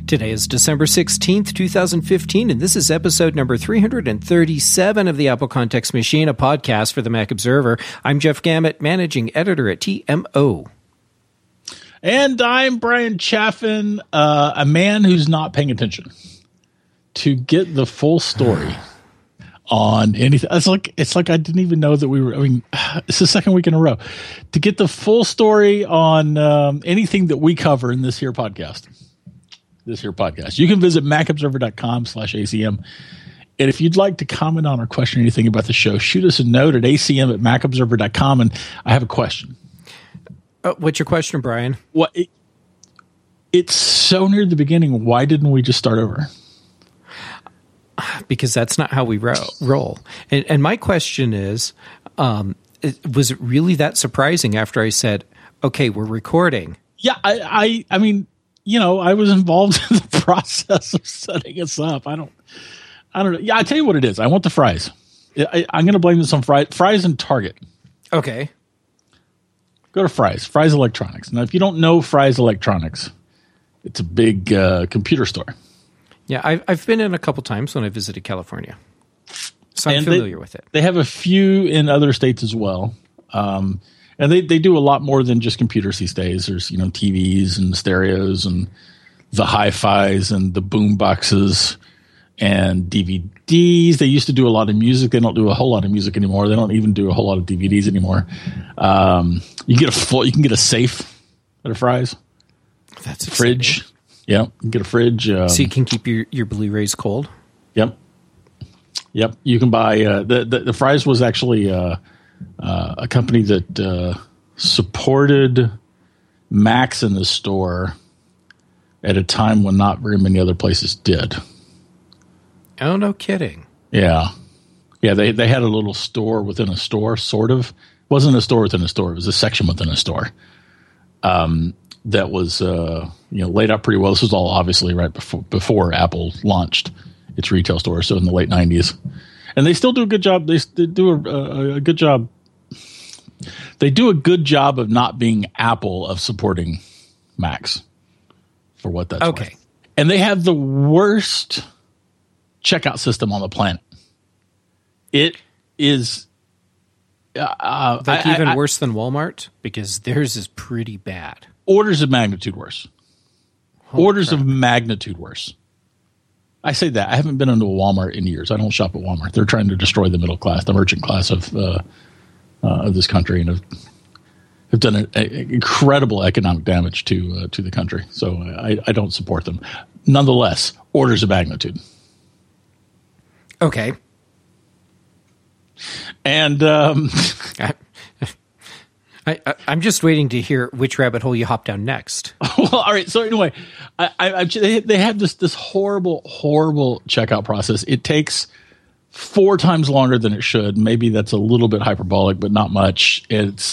Today is December 16th, 2015, and this is episode number 337 of the Apple Context Machine, a podcast for the Mac Observer. I'm Jeff Gamet, managing editor at TMO. And I'm Brian Chaffin, a man who's not paying attention. To get the full story on anything, it's like I didn't even know that we were. I mean, it's the second week in a row. To get the full story on anything that we cover in this here podcast. You can visit macobserver.com/ACM. And if you'd like to comment on or question anything about the show, shoot us a note at acm@macobserver.com. And I have a question. What's your question, Brian? It's so near the beginning. Why didn't we just start over? Because that's not how we roll. And my question is, was it really that surprising after I said, okay, we're recording? Yeah, I mean, you know, I was involved in the process of setting us up. I don't know. Yeah, I tell you what it is. I want the fries. I'm going to blame this on Fry's and Target. Okay. Go to Fry's Electronics. Now, if you don't know Fry's Electronics, it's a big computer store. Yeah, I've been in a couple times when I visited California, so I'm familiar with it. They have a few in other states as well. And they do a lot more than just computers these days. There's, you know, TVs and stereos and the hi-fis and the boom boxes and DVDs. They used to do a lot of music. They don't do a whole lot of music anymore. They don't even do a whole lot of DVDs anymore. You can get a safe at a Fry's. That's a fridge. Yeah, you can get a fridge. So you can keep your Blu-rays cold. Yep. You can buy the Fry's was actually a company that supported Macs in the store at a time when not very many other places did. Oh, no kidding. Yeah. They had a little store within a store, sort of. It wasn't a store within a store. It was a section within a store. That was laid out pretty well. This was all obviously right before Apple launched its retail store, so in the late 90s. And they still do a good job. They do a good job. They do a good job of not being Apple, of supporting Macs for what that's okay. Worth. And they have the worst checkout system on the planet. It is even worse than Walmart, because theirs is pretty bad. Orders of magnitude worse. Holy crap. Of magnitude worse. I say that. I haven't been into a Walmart in years. I don't shop at Walmart. They're trying to destroy the middle class, the merchant class of this country, and have done an incredible economic damage to the country. So I don't support them. Nonetheless, orders of magnitude. Okay. And I'm just waiting to hear which rabbit hole you hop down next. Well, all right. So anyway, they have this horrible checkout process. It takes 4 times longer than it should. Maybe that's a little bit hyperbolic, but not much. It's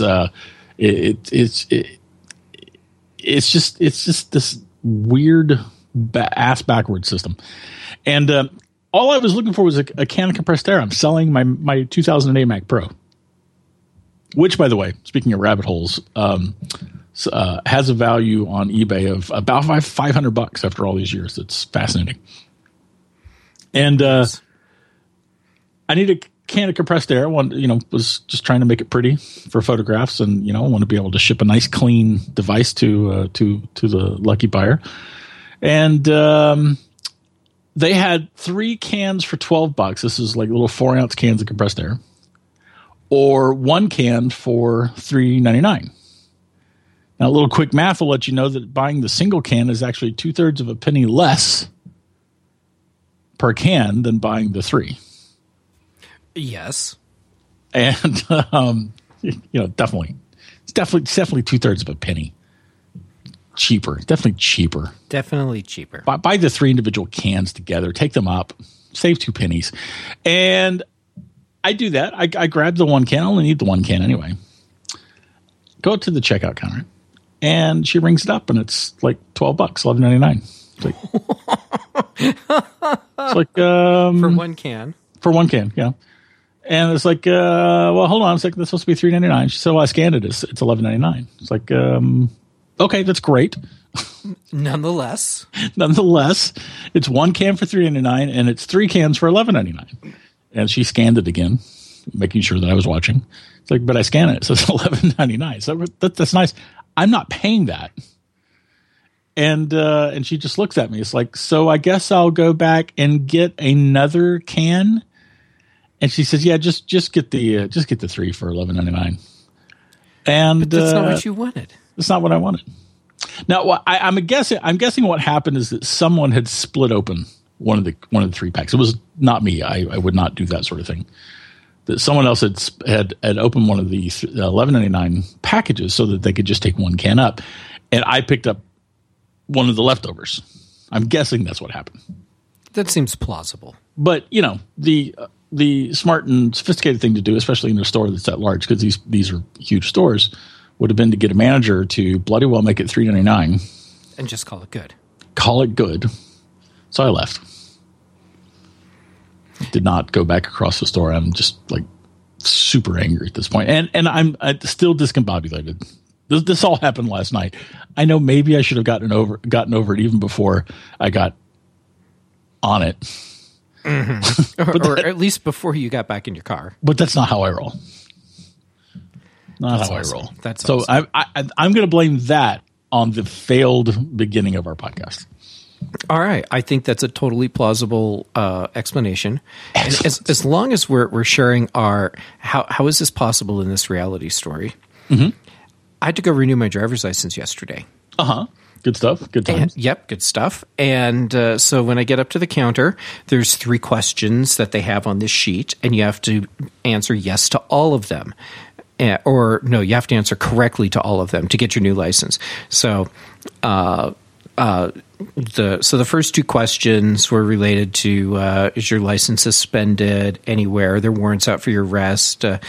just this weird ass backwards system. And all I was looking for was a can of compressed air. I'm selling my 2008 Mac Pro. Which, by the way, speaking of rabbit holes, has a value on eBay of about $500 after all these years. It's fascinating. And Yes. I need a can of compressed air. Was just trying to make it pretty for photographs, and I want to be able to ship a nice, clean device to the lucky buyer. And they had 3 cans for $12. This is like little 4-ounce cans of compressed air. Or 1 can for $3.99. Now, a little quick math will let you know that buying the single can is actually 2/3 of a penny less per can than buying the 3. Yes. And definitely 2/3 of a penny cheaper. Definitely cheaper. Buy the 3 individual cans together. Take them up. Save 2 pennies. And I do that. I grab the 1 can. I only need the 1 can anyway. Go to the checkout counter, and she rings it up, and it's like $12, $11.99. It's like for 1 can. For 1 can, yeah. And it's like, well, hold on a second. That's supposed to be $3.99. She said, well, I scanned it. It's $11.99. It's like, okay, that's great. Nonetheless, it's one can for $3.99 and it's 3 cans for $11.99. And she scanned it again, making sure that I was watching. It's like, but I scanned it, so it's $11.99. So that's nice. I'm not paying that. And she just looks at me. It's like, so I guess I'll go back and get another can. And she says, yeah, just get the 3 for $11.99. And but that's not what you wanted. That's not what I wanted. Now, I'm guessing what happened is that someone had split open one of the 3 packs. It was not me. I would not do that sort of thing. That someone else had opened one of the $11.99 packages so that they could just take one can up, and I picked up one of the leftovers. I'm guessing that's what happened. That seems plausible. But the smart and sophisticated thing to do, especially in a store that's that large, because these are huge stores, would have been to get a manager to bloody well make it $3.99 and just call it good. Call it good. So I left. Did not go back across the store. I'm just like super angry at this point, and I'm still discombobulated. This all happened last night. I know maybe I should have gotten over it even before I got on it. Mm-hmm. or at least before you got back in your car. But that's not how I roll. That's awesome. I roll. That's so awesome. I'm going to blame that on the failed beginning of our podcast. All right. I think that's a totally plausible explanation. As long as we're sharing our how is this possible in this reality story? Mm-hmm. I had to go renew my driver's license yesterday. Good stuff. Good times. Yep, good stuff. And so when I get up to the counter, there's 3 questions that they have on this sheet, and you have to answer yes to all of them. Or no, you have to answer correctly to all of them to get your new license. So the first 2 questions were related to is your license suspended anywhere? Are there warrants out for your arrest? That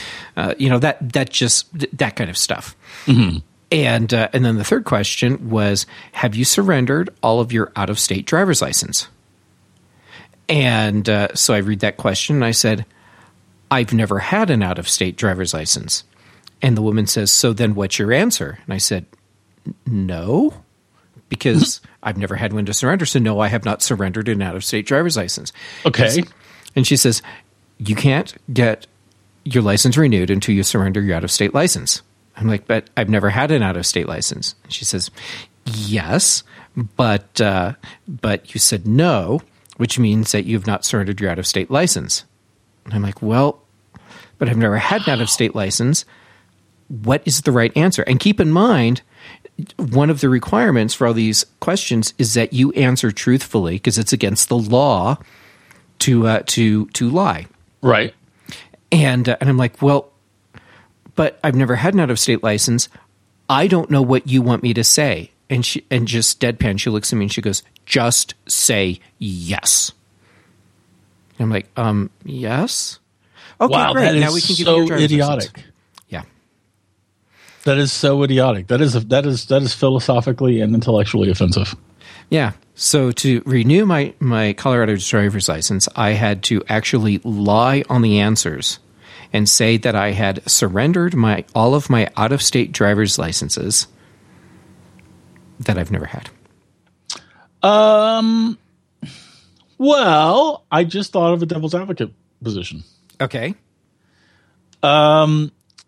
kind of stuff. Mm-hmm. And then the third question was, have you surrendered all of your out-of-state driver's license? And so I read that question and I said, I've never had an out-of-state driver's license. And the woman says, so then what's your answer? And I said, no, because I've never had one to surrender. So no, I have not surrendered an out-of-state driver's license. Okay. And she says, you can't get your license renewed until you surrender your out-of-state license. I'm like, but I've never had an out-of-state license. And she says, yes, but you said no, which means that you've not surrendered your out-of-state license. And I'm like, well, but I've never had an out-of-state license. What is the right answer? And keep in mind, one of the requirements for all these questions is that you answer truthfully, because it's against the law to lie. Right. And I'm like, well, but I've never had an out-of-state license. I don't know what you want me to say. And just deadpan, she looks at me and she goes, just say yes. And I'm like, yes? Okay, wow, great. Now we can give you your driver's idiotic. license. Yeah. That is so idiotic. That is philosophically and intellectually offensive. Yeah. So to renew my Colorado driver's license, I had to actually lie on the answers and say that I had surrendered all of my out-of-state driver's licenses that I've never had. Well, I just thought of a devil's advocate position. Okay. The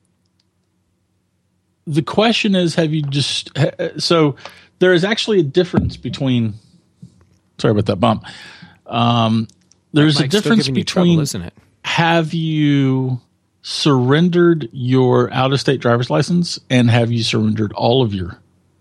question is, have you just... So there is actually a difference between... Sorry about that bump. There's a difference between... trouble, isn't it? Have you surrendered your out-of-state driver's license, and have you surrendered all of your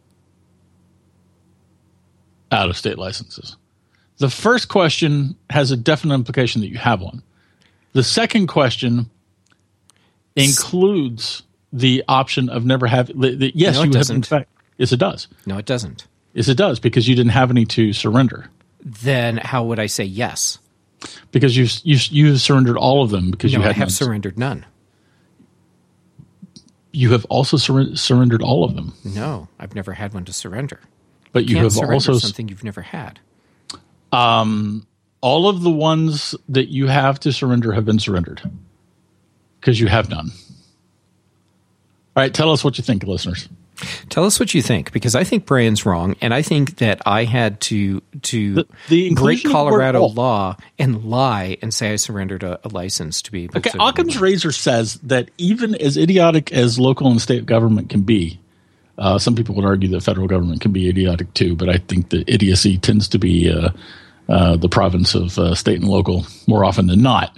out-of-state licenses? The first question has a definite implication that you have one. The second question includes the option of never having. Yes, no, you have. In fact, yes, it does. No, it doesn't. Yes, it does, because you didn't have any to surrender. Then how would I say yes? Because you've surrendered all of them. Because no, you had I have none. surrendered none. You have also surrendered all of them. No, I've never had one to surrender. But you have also something you've never had. All of the ones that you have to surrender have been surrendered because you have none. All right, tell us what you think, listeners. Tell us what you think, because I think Brian's wrong, and I think that I had to the break inclusion of the word Colorado all. law and lie and say I surrendered a license to be able Okay, to. Occam's razor says that even as idiotic as local and state government can be, some people would argue that federal government can be idiotic too, but I think the idiocy tends to be the province of state and local more often than not.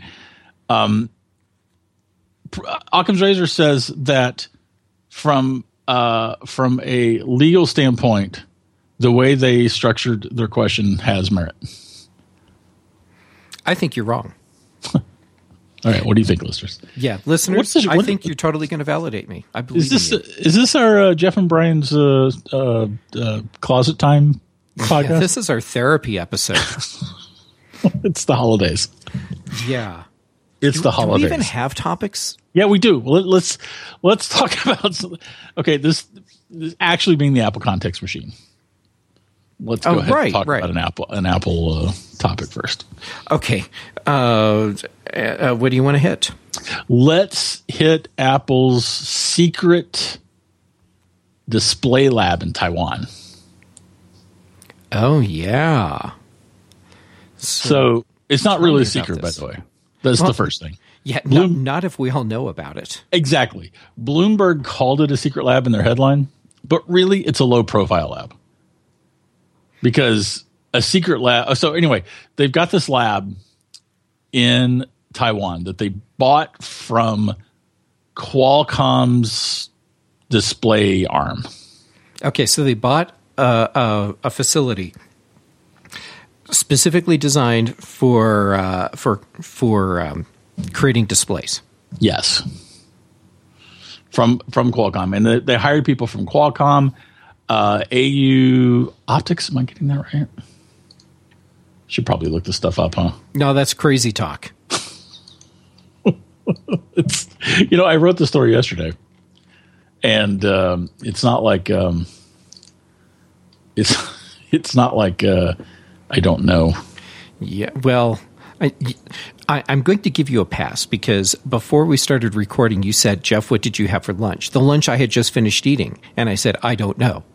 Occam's razor says that from a legal standpoint, the way they structured their question has merit. I think you're wrong. All right, what do you think, listeners? Yeah, listeners, I think you're totally going to validate me. I believe Is this our Jeff and Brian's closet time podcast? Yeah, this is our therapy episode. It's the holidays. Yeah. It's the holidays. Do we even have topics? Yeah, we do. Well, let's talk about. Okay, this actually being the Apple Context Machine. Let's go ahead and talk about an Apple topic first. Okay, what do you want to hit? Let's hit Apple's secret display lab in Taiwan. Oh yeah. So it's not really a secret, by the way. That's the first thing. Yeah, not if we all know about it. Exactly. Bloomberg called it a secret lab in their headline, but really it's a low-profile lab. Because a secret lab... So anyway, they've got this lab in Taiwan that they bought from Qualcomm's display arm. Okay, so they bought a facility specifically designed for creating displays. Yes, from Qualcomm, and they hired people from Qualcomm, AU Optics. Am I getting that right? Should probably look this stuff up, huh? No, that's crazy talk. It's I wrote the story yesterday, and it's not like it's not like I don't know. Yeah, well, I'm going to give you a pass because before we started recording, you said, Jeff, what did you have for lunch? The lunch I had just finished eating. And I said, I don't know.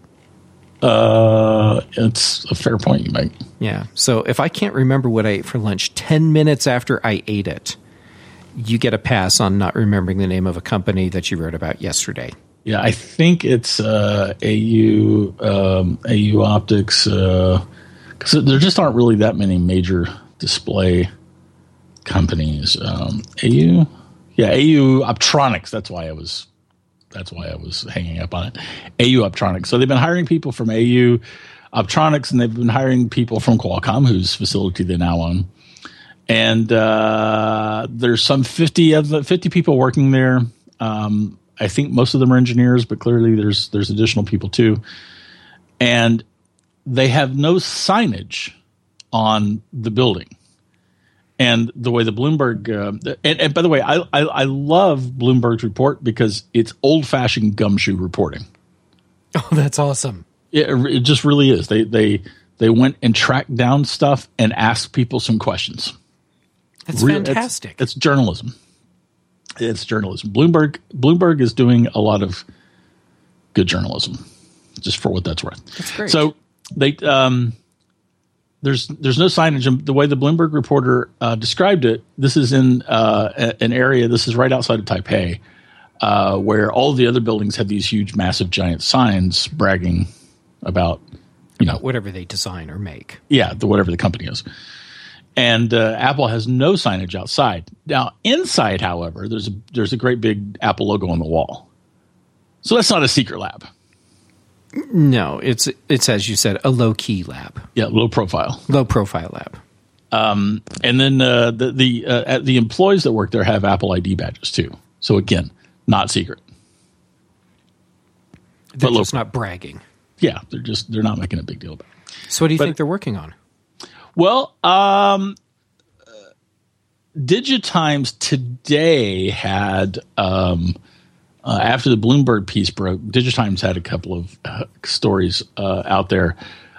It's a fair point you make. Yeah. So if I can't remember what I ate for lunch 10 minutes after I ate it, you get a pass on not remembering the name of a company that you wrote about yesterday. Yeah, I think it's AU Optics, because there just aren't really that many major display companies. AU Optronics. That's why I was hanging up on it. AU Optronics. So they've been hiring people from AU Optronics, and they've been hiring people from Qualcomm, whose facility they now own. And there's some 50 people working there. I think most of them are engineers, but clearly there's additional people too. And they have no signage on the building. And the way the Bloomberg and by the way, I love Bloomberg's report because it's old-fashioned gumshoe reporting. Oh, that's awesome. It just really is. They went and tracked down stuff and asked people some questions. That's fantastic. It's journalism. It's journalism. Bloomberg is doing a lot of good journalism, just for what that's worth. That's great. So they there's no signage. And the way the Bloomberg reporter described it, this is in an area. This is right outside of Taipei, where all the other buildings have these huge, massive, giant signs bragging about whatever they design or make. Yeah, whatever the company is. And Apple has no signage outside. Now, inside, however, there's a great big Apple logo on the wall. So that's not a secret lab. No, it's as you said, a low key lab. Yeah, low profile lab. And then the employees that work there have Apple ID badges too. So again, not secret. They're just not bragging. Yeah, they're not making a big deal about it. So what do you think they're working on? Well, DigiTimes today had, after the Bloomberg piece broke, DigiTimes had a couple of stories out there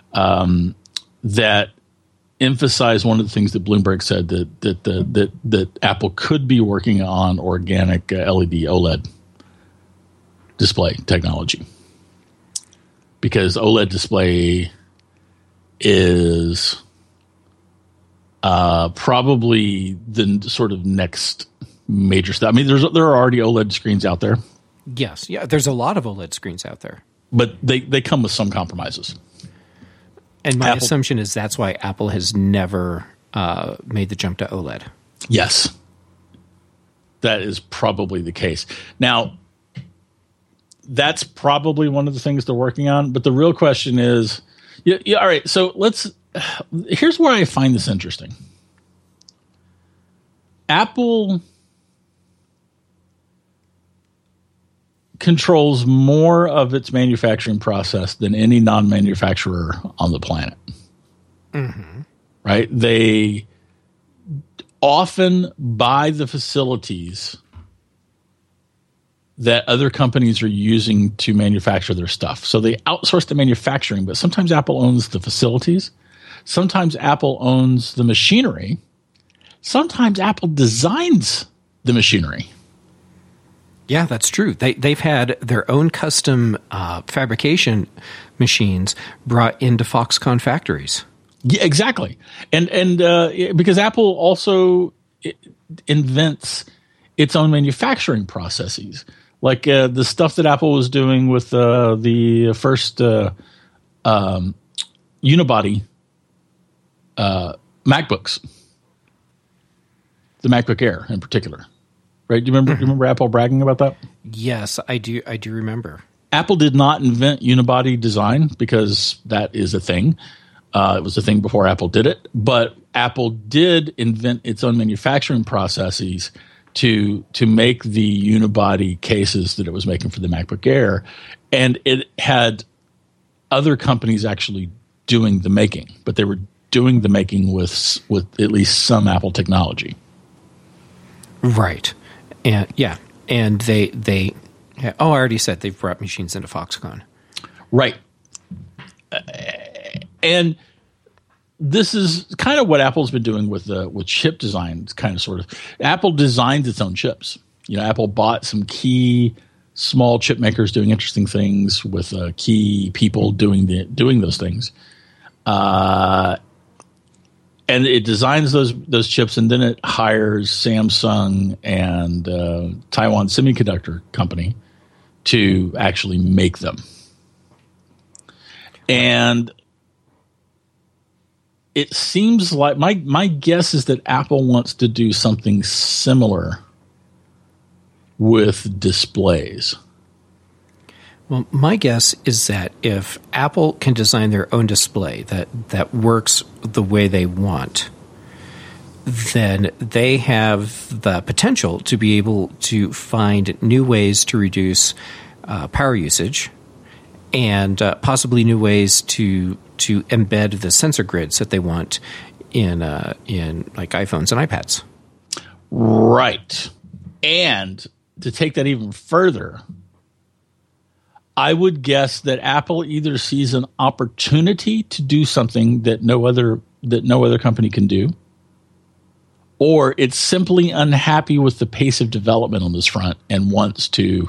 that emphasized one of the things that Bloomberg said, that Apple could be working on organic LED OLED display technology. because OLED display is probably the sort of next major step. I mean, there are already OLED screens out there. Yes, yeah, there's a lot of OLED screens out there, but they come with some compromises. And my assumption is that's why Apple has never made the jump to OLED. Yes, that is probably the case. Now, that's probably one of the things they're working on. But the real question is, all right. So here's where I find this interesting. Apple controls more of its manufacturing process than any non-manufacturer on the planet. Mm-hmm. Right? They often buy the facilities that other companies are using to manufacture their stuff. So they outsource the manufacturing, but sometimes Apple owns the facilities. Sometimes Apple owns the machinery. Sometimes Apple designs the machinery. Yeah, that's true. They've had their own custom fabrication machines brought into Foxconn factories. Yeah, exactly. And because Apple also invents its own manufacturing processes, like the stuff that Apple was doing with the first unibody MacBooks, the MacBook Air in particular. Right? Do you remember Apple bragging about that? Yes, I do. I do remember. Apple did not invent unibody design because that is a thing. It was a thing before Apple did it. But Apple did invent its own manufacturing processes to make the unibody cases that it was making for the MacBook Air, and it had other companies actually doing the making, but they were doing the making with at least some Apple technology. Right. And yeah, and they I already said they've brought machines into Foxconn. Right. And this is kind of what Apple's been doing with chip design, kind of sort of. Apple designs its own chips. Apple bought some key small chip makers doing interesting things with key people doing those things. And it designs those chips, and then it hires Samsung and Taiwan Semiconductor Company to actually make them. And it seems like my guess is that Apple wants to do something similar with displays. Well, my guess is that if Apple can design their own display that works the way they want, then they have the potential to be able to find new ways to reduce power usage and possibly new ways to embed the sensor grids that they want in like iPhones and iPads. Right. And to take that even further, I would guess that Apple either sees an opportunity to do something that no other company can do, or it's simply unhappy with the pace of development on this front and wants to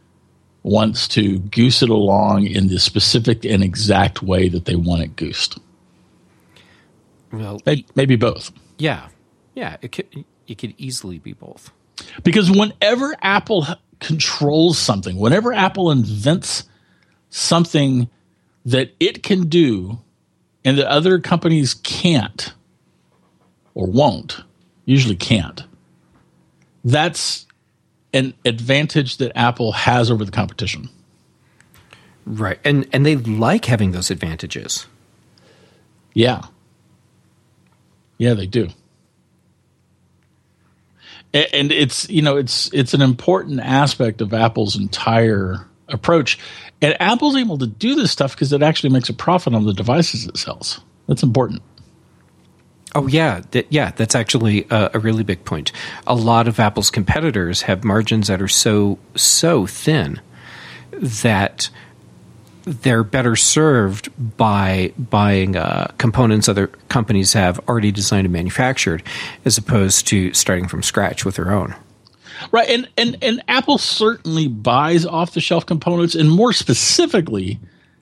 goose it along in the specific and exact way that they want it goosed. Well, maybe both. Yeah, it could easily be both. Because whenever Apple controls something, whenever Apple invents something that it can do and that other companies can't or won't, usually can't, that's an advantage that Apple has over the competition. Right. And they like having those advantages. Yeah. Yeah, they do. And it's an important aspect of Apple's entire approach. And Apple's able to do this stuff because it actually makes a profit on the devices it sells. That's important. Oh, yeah. That's actually a really big point. A lot of Apple's competitors have margins that are so thin that they're better served by buying components other companies have already designed and manufactured, as opposed to starting from scratch with their own. Right, and Apple certainly buys off-the-shelf components, and more specifically,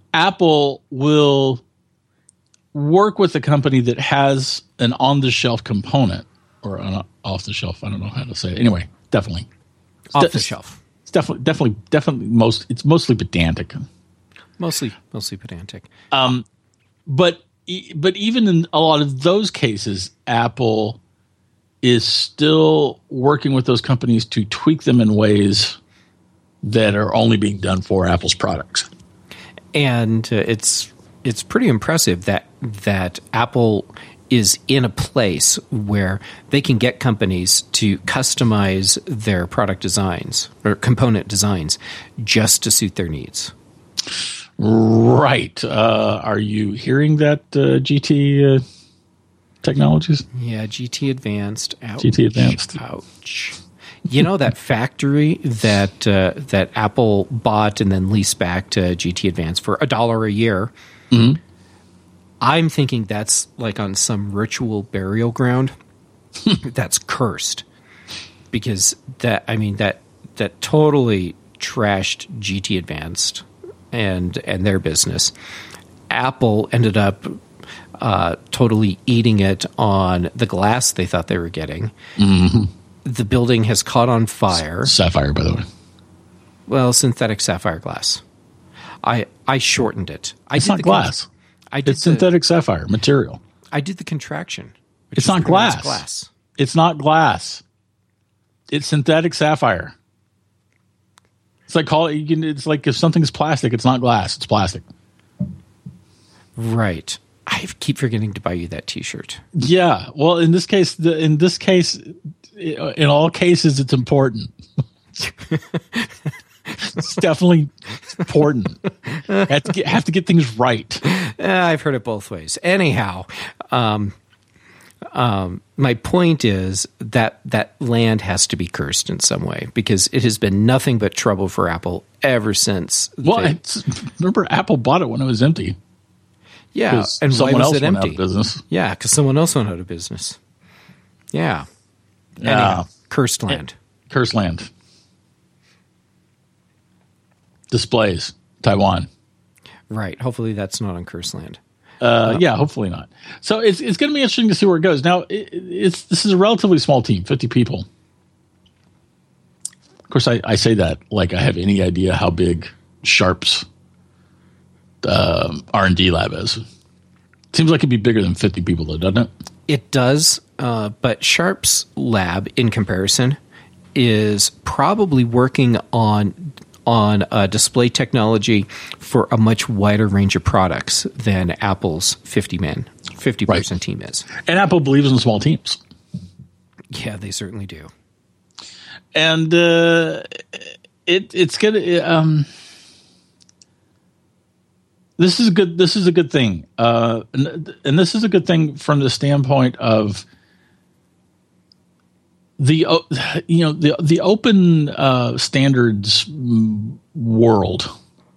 Apple will work with a company that has an on-the-shelf component or an off-the-shelf. I don't know how to say it. Anyway, definitely off the shelf. It's definitely it's mostly pedantic. Mostly pedantic. But even in a lot of those cases, Apple is still working with those companies to tweak them in ways that are only being done for Apple's products. And it's pretty impressive that Apple is in a place where they can get companies to customize their product designs or component designs just to suit their needs. Right. Are you hearing that, GT Technologies? Yeah, GT Advanced. Ouch, GT Advanced. Ouch. You know that factory that Apple bought and then leased back to GT Advanced for $1 a year? Mm-hmm. I'm thinking that's like on some ritual burial ground that's cursed, because that totally trashed GT Advanced and their business. Apple ended up totally eating it on the glass they thought they were getting. Mm-hmm. The building has caught on fire. Sapphire, by the way. Well, synthetic sapphire glass. I shortened it. It's not glass. It's synthetic sapphire material. I did the contraction. It's not glass. It's not glass. It's synthetic sapphire. It's like it's like if something's plastic, it's not glass. It's plastic. Right. I keep forgetting to buy you that T-shirt. Yeah. Well, in this case, in all cases, it's important. It's definitely important. Have to get things right. I've heard it both ways. Anyhow, my point is that land has to be cursed in some way, because it has been nothing but trouble for Apple ever since. Well, remember Apple bought it when it was empty. Yeah, and why was it empty? Out of business. Yeah, because someone else went out of business. Yeah. Anyhow, cursed land. Cursed land. Displays, Taiwan. Right. Hopefully that's not on cursed land. Yeah, hopefully not. So it's going to be interesting to see where it goes. Now, this is a relatively small team, 50 people. Of course, I say that like I have any idea how big Sharp's R&D lab is. Seems like it'd be bigger than 50 people, though, doesn't it? It does, but Sharp's lab, in comparison, is probably working on display technology for a much wider range of products than Apple's 50-person team is. And Apple believes in small teams. Yeah, they certainly do. And it's good. This is a good thing, and this is a good thing from the standpoint of the open standards world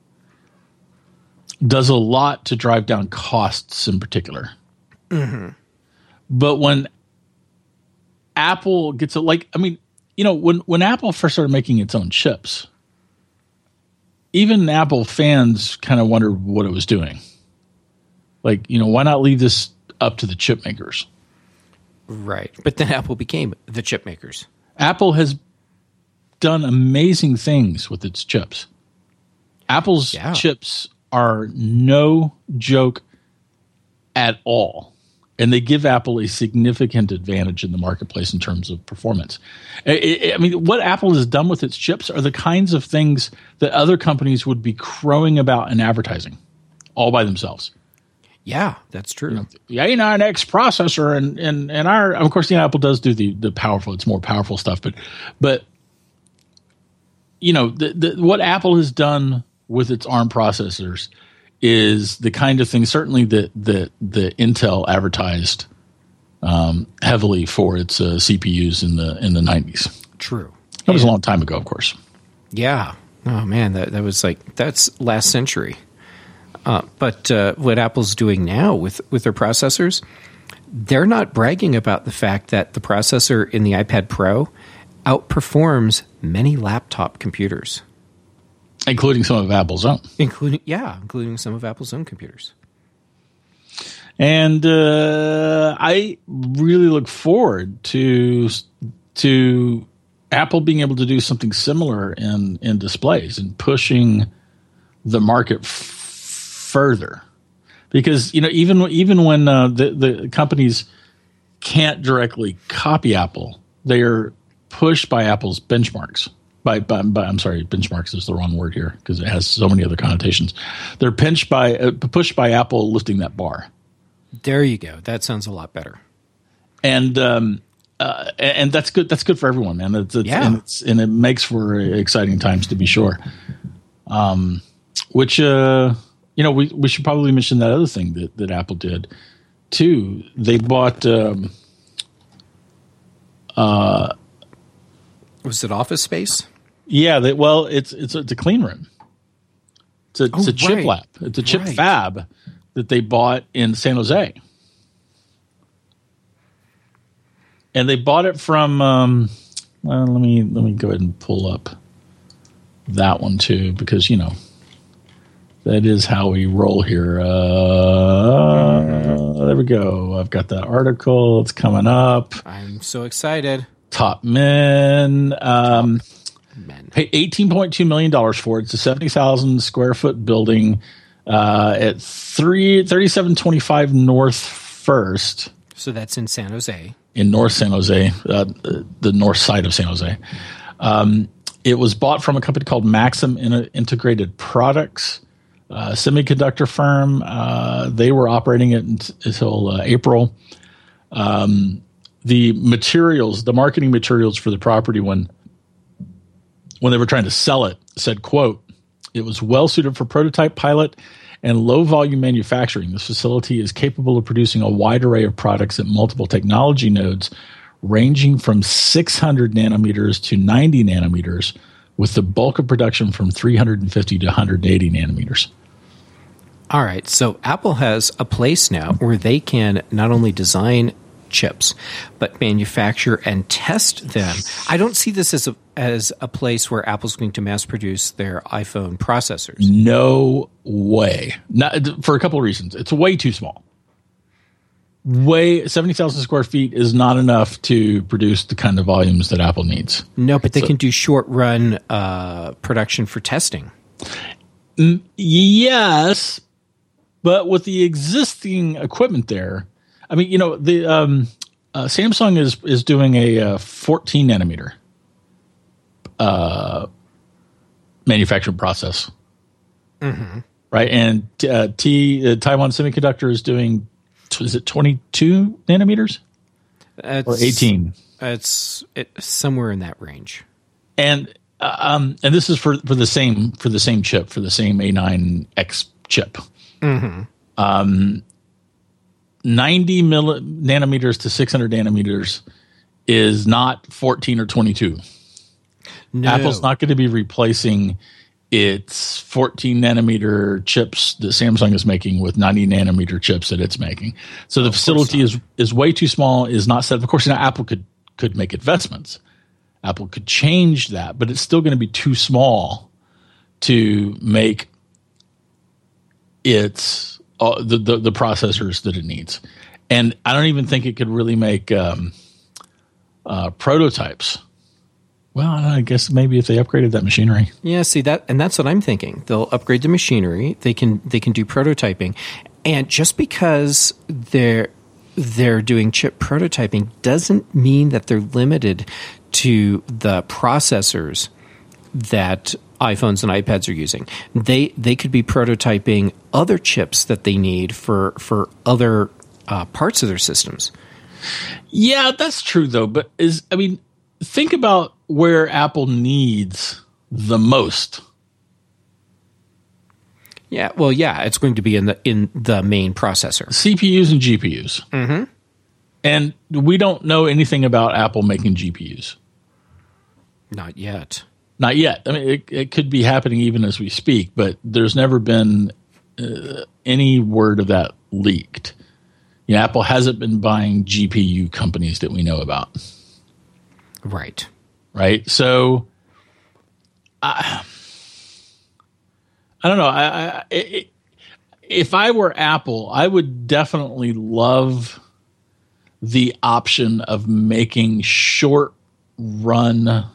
does a lot to drive down costs in particular. Mm-hmm. But when Apple gets when Apple first started making its own chips, even Apple fans kind of wondered what it was doing. Like, why not leave this up to the chip makers? Right. But then Apple became the chip makers. Apple has done amazing things with its chips. Apple's chips are no joke at all. And they give Apple a significant advantage in the marketplace in terms of performance. What Apple has done with its chips are the kinds of things that other companies would be crowing about in advertising all by themselves. Yeah, that's true. The A9X processor and our, of course, Apple does do the powerful, it's more powerful stuff, but what Apple has done with its ARM processors is the kind of thing, certainly that Intel advertised heavily for its CPUs in the 90s. True. That was a long time ago, of course. Yeah. Oh man, that was that's last century. But what Apple's doing now with their processors, they're not bragging about the fact that the processor in the iPad Pro outperforms many laptop computers. including some of Apple's own. Including some of Apple's own computers. And I really look forward to Apple being able to do something similar in displays and pushing the market further. Because even when the companies can't directly copy Apple, they are pushed by Apple's benchmarks. I'm sorry, benchmarks is the wrong word here because it has so many other connotations. They're pushed by Apple lifting that bar. There you go. That sounds a lot better. And that's good. That's good for everyone, man. And it makes for exciting times to be sure. Which we should probably mention that other thing that Apple did too. They bought. Was it Office Space? Yeah. It's a clean room. It's a chip lab. It's a chip fab that they bought in San Jose. And they bought it from let me go ahead and pull up that one too, because that is how we roll here. There we go. I've got that article. It's coming up. I'm so excited. Top men. Paid $18.2 million for it. It's a 70,000 square foot building at 3725 North First. So that's in San Jose. In North San Jose, the north side of San Jose. It was bought from a company called Maxim Integrated Products, a semiconductor firm. They were operating it until April. The marketing materials for the property when they were trying to sell it said, quote, "It was well suited for prototype, pilot, and low-volume manufacturing. This facility is capable of producing a wide array of products at multiple technology nodes, ranging from 600 nanometers to 90 nanometers, with the bulk of production from 350 to 180 nanometers." All right, so Apple has a place now where they can not only design chips, but manufacture and test them. I don't see this as a place where Apple's going to mass produce their iPhone processors. No way. Not, for a couple of reasons. It's way too small. 70,000 square feet is not enough to produce the kind of volumes that Apple needs. No, but they can do short run production for testing. Yes, but with the existing equipment there, I mean, the Samsung is doing a 14 nanometer manufacturing process, right? And Taiwan Semiconductor is doing, is it 22 nanometers or 18? It's somewhere in that range. And this is for the same chip, for the same A9X chip. 90 nanometers to 600 nanometers is not 14 or 22. No. Apple's not going to be replacing its 14 nanometer chips that Samsung is making with 90 nanometer chips that it's making. So the facility is way too small, is not set up. Of course, Apple could make investments. Apple could change that, but it's still going to be too small to make its the processors that it needs. And I don't even think it could really make prototypes. Well, I guess maybe if they upgraded that machinery. Yeah, see that, and that's what I'm thinking. They'll upgrade the machinery. They can do prototyping, and just because they're doing chip prototyping doesn't mean that they're limited to the processors that iPhones and iPads are using. They could be prototyping other chips that they need for other parts of their systems. Yeah, that's true though. But think about where Apple needs the most. Yeah, well, it's going to be in the main processor, CPUs and GPUs. Mm-hmm. And we don't know anything about Apple making GPUs. Not yet. Not yet. I mean, it could be happening even as we speak, but there's never been any word of that leaked. Apple hasn't been buying GPU companies that we know about. Right. So I don't know. If I were Apple, I would definitely love the option of making short run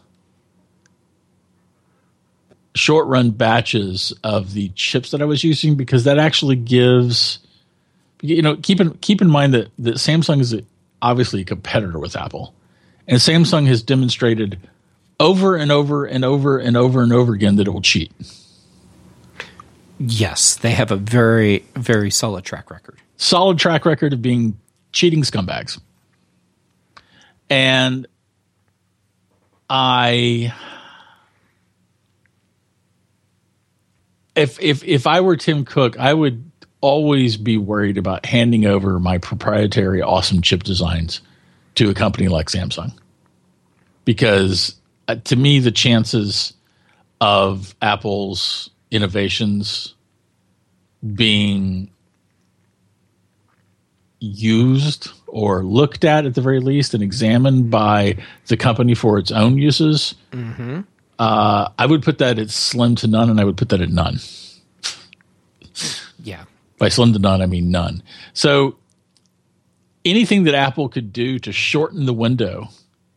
batches of the chips that I was using, because that actually gives, keep in mind that Samsung is obviously a competitor with Apple, and Samsung has demonstrated over and over and over and over and over again that it will cheat. Yes, they have a very, very solid track record. Solid track record of being cheating scumbags. And if I were Tim Cook, I would always be worried about handing over my proprietary awesome chip designs to a company like Samsung. Because to me, the chances of Apple's innovations being used or looked at the very least and examined by the company for its own uses, I would put that at slim to none, and I would put that at none. Yeah. By slim to none, I mean none. So anything that Apple could do to shorten the window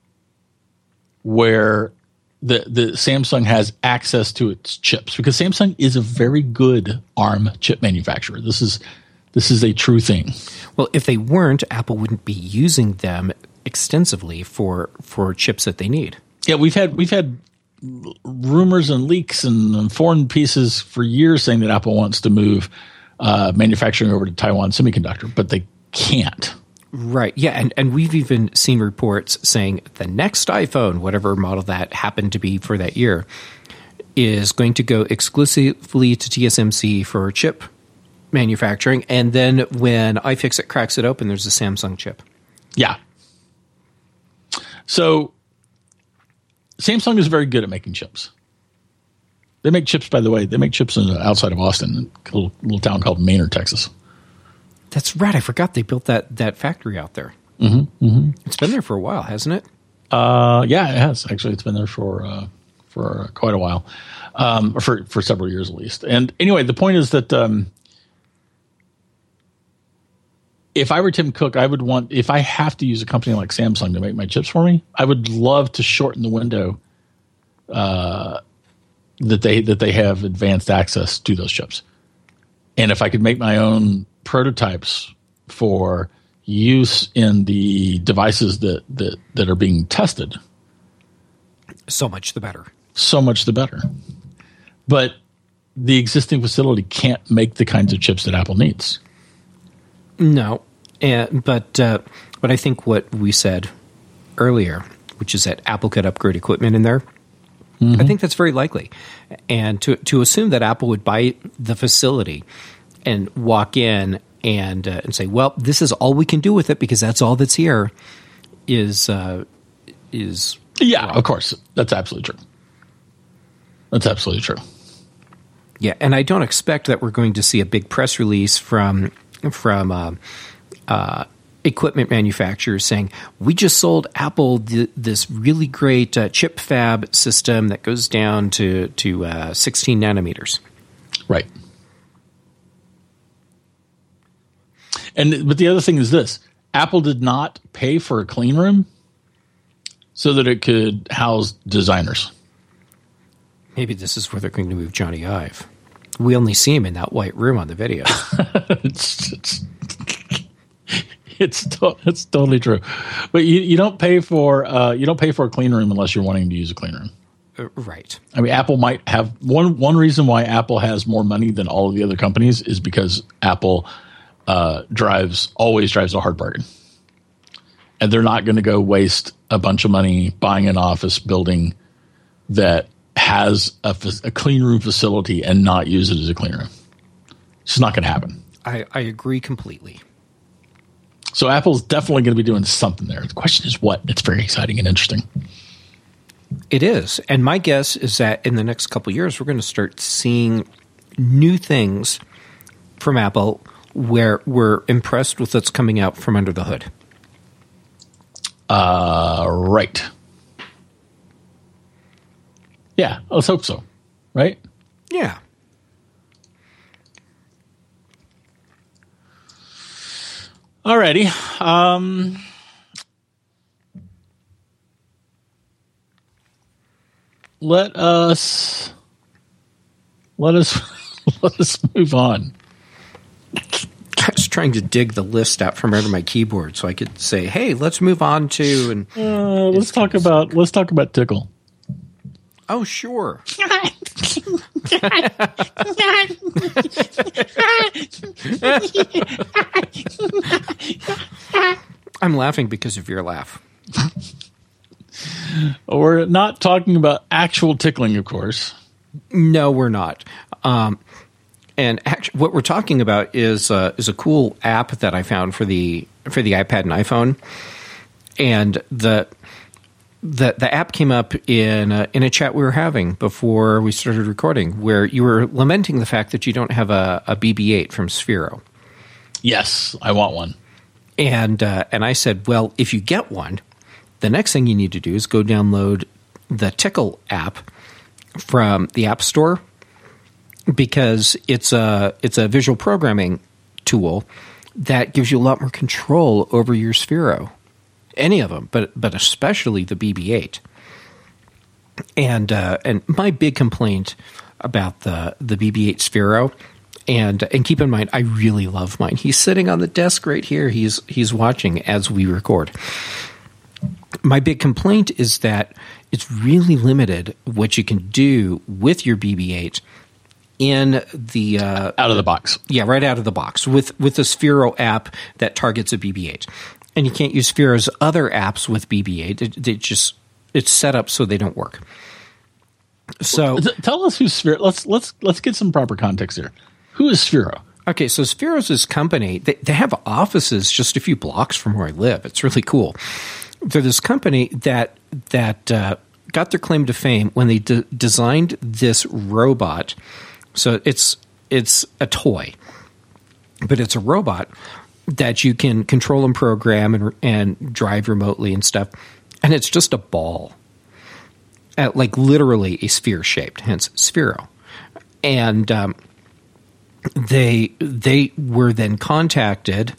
where the Samsung has access to its chips, because Samsung is a very good ARM chip manufacturer. This is a true thing. Well, if they weren't, Apple wouldn't be using them extensively for chips that they need. Yeah, we've had rumors and leaks and foreign pieces for years saying that Apple wants to move manufacturing over to Taiwan Semiconductor, but they can't. Right. Yeah. And we've even seen reports saying the next iPhone, whatever model that happened to be for that year, is going to go exclusively to TSMC for chip manufacturing. And then when iFixit cracks it open, there's a Samsung chip. Yeah. So Samsung is very good at making chips. They make chips, by the way. They make chips outside of Austin, a little town called Maynard, Texas. That's right. I forgot they built that factory out there. It's been there for a while, hasn't it? Yeah, it has. Actually, it's been there for quite a while, for several years at least. And anyway, the point is that if I were Tim Cook, I would want, if I have to use a company like Samsung to make my chips for me, I would love to shorten the window that they have advanced access to those chips. And if I could make my own prototypes for use in the devices that are being tested, so much the better. So much the better. But the existing facility can't make the kinds of chips that Apple needs. No, but I think what we said earlier, which is that Apple could upgrade equipment in there, I think that's very likely. And to assume that Apple would buy the facility and walk in and say, well, this is all we can do with it because that's all that's here, is yeah, wrong. Of course. That's absolutely true. That's absolutely true. Yeah, and I don't expect that we're going to see a big press release from equipment manufacturers saying, we just sold Apple this really great chip fab system that goes down to 16 nanometers. Right. But the other thing is this. Apple did not pay for a clean room so that it could house designers. Maybe this is where they're going to move Johnny Ive. We only see him in that white room on the video. It's totally true, but you don't pay for a clean room unless you're wanting to use a clean room. Right. I mean, Apple might have one reason why Apple has more money than all of the other companies is because Apple always drives a hard bargain, and they're not going to go waste a bunch of money buying an office building that has a clean room facility and not use it as a clean room. It's just not going to happen. I agree completely. So Apple's definitely going to be doing something there. The question is what? It's very exciting and interesting. It is. And my guess is that in the next couple of years, we're going to start seeing new things from Apple where we're impressed with what's coming out from under the hood. Right. Yeah, let's hope so. Right? Yeah. Alrighty. Let us let us move on. I was trying to dig the list out from under my keyboard so I could say, "Hey, let's move on to." And let's talk about Tickle. Oh, sure. I'm laughing because of your laugh. We're not talking about actual tickling, of course. No, we're not. What we're talking about is a cool app that I found for the iPad and iPhone, and the app came up in a chat we were having before we started recording, where you were lamenting the fact that you don't have a BB-8 from Sphero. Yes, I want one. And I said, well, if you get one, the next thing you need to do is go download the Tickle app from the App Store, because it's a visual programming tool that gives you a lot more control over your Sphero. Any of them, but especially the BB-8. And my big complaint about the BB-8 Sphero, and keep in mind, I really love mine. He's sitting on the desk right here. He's watching as we record. My big complaint is that it's really limited what you can do with your BB-8 in the out of the box. Yeah, right out of the box with the Sphero app that targets a BB-8. And you can't use Sphero's other apps with BB-8. It's set up so they don't work. So tell us who's Sphero. Let's get some proper context here. Who is Sphero? Okay, so Sphero's this company. They have offices just a few blocks from where I live. It's really cool. They're this company that got their claim to fame when they designed this robot. So it's a toy, but it's a robot that you can control and program and drive remotely and stuff. And it's just a ball, like literally a sphere shaped, hence Sphero. And they were then contacted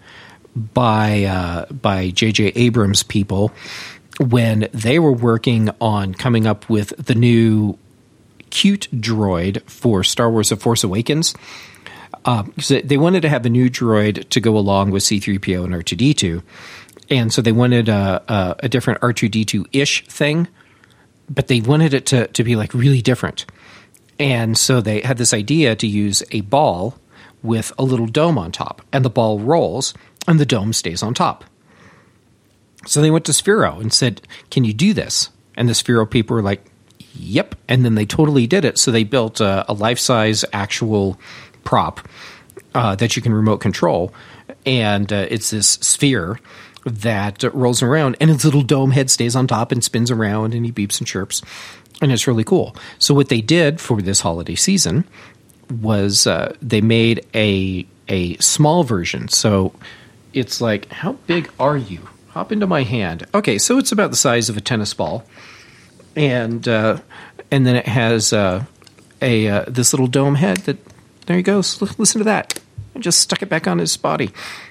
by J.J. Abrams people when they were working on coming up with the new cute droid for Star Wars: The Force Awakens. They wanted to have a new droid to go along with C-3PO and R2-D2. And so they wanted a different R2-D2-ish thing, but they wanted it to be like really different. And so they had this idea to use a ball with a little dome on top, and the ball rolls and the dome stays on top. So they went to Sphero and said, "Can you do this?" And the Sphero people were like, "Yep." And then they totally did it. So they built a life-size actual prop that you can remote control, and it's this sphere that rolls around, and its little dome head stays on top and spins around, and he beeps and chirps, and it's really cool. So what they did for this holiday season was they made a small version. So it's like, how big are you? Hop into my hand. Okay, so it's about the size of a tennis ball, and then it has this little dome head that. There he goes. Listen to that. I just stuck it back on his body.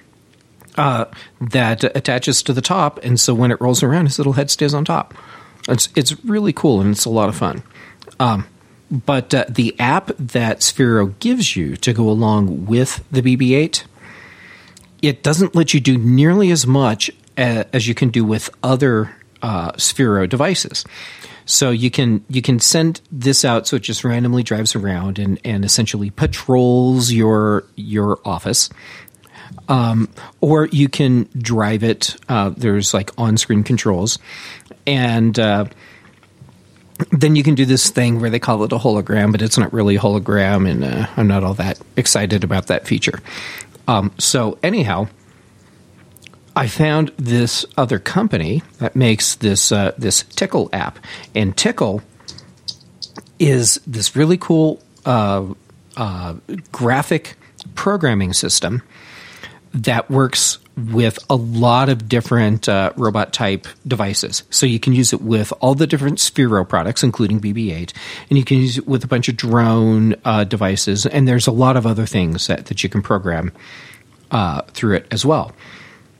That attaches to the top, and so when it rolls around, his little head stays on top. It's really cool, and it's a lot of fun. But the app that Sphero gives you to go along with the BB-8, it doesn't let you do nearly as much as you can do with other Sphero devices. So you can send this out so it just randomly drives around and essentially patrols your office. Or you can drive it. There's like on-screen controls. And then you can do this thing where they call it a hologram, but it's not really a hologram, and I'm not all that excited about that feature. So anyhow, I found this other company that makes this Tickle app, and Tickle is this really cool graphic programming system that works with a lot of different robot type devices. So you can use it with all the different Sphero products, including BB-8, and you can use it with a bunch of drone devices, and there's a lot of other things that you can program through it as well.